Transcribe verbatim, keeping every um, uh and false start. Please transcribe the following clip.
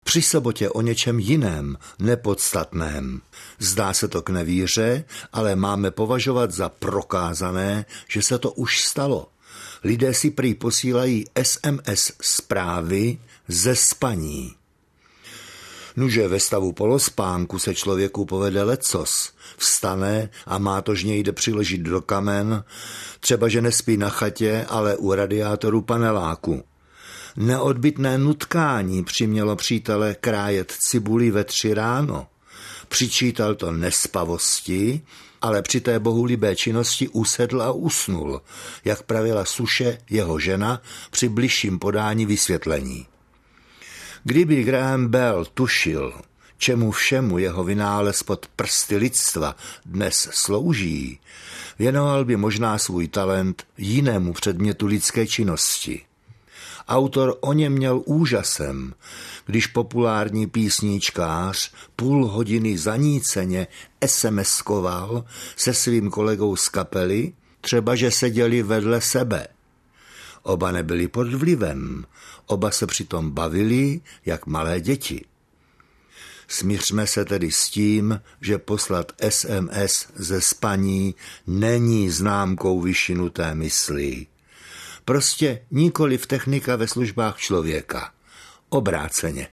Při sobotě o něčem jiném, nepodstatném. Zdá se to k nevíře, ale máme považovat za prokázané, že se to už stalo. Lidé si prý posílají es em es zprávy ze spaní. Nuže ve stavu polospánku se člověku povede lecos. Vstane a mátožně jde přiložit do kamen, třeba že nespí na chatě, ale u radiátoru paneláku. Neodbytné nutkání přimělo přítele krájet cibuli ve tři ráno. Přičítal to nespavosti, ale při té bohulibé činnosti usedl a usnul, jak pravila Suše jeho žena při bližším podání vysvětlení. Kdyby Graham Bell tušil, čemu všemu jeho vynález pod prsty lidstva dnes slouží, věnoval by možná svůj talent jinému předmětu lidské činnosti. Autor o něm měl úžasem, když populární písničkář půl hodiny zaníceně esemeskoval se svým kolegou z kapely, třeba že seděli vedle sebe. Oba nebyli pod vlivem, oba se přitom bavili jak malé děti. Smířme se tedy s tím, že poslat es em es ze spaní není známkou vyšinuté mysli. Prostě nikoliv technika ve službách člověka. Obráceně.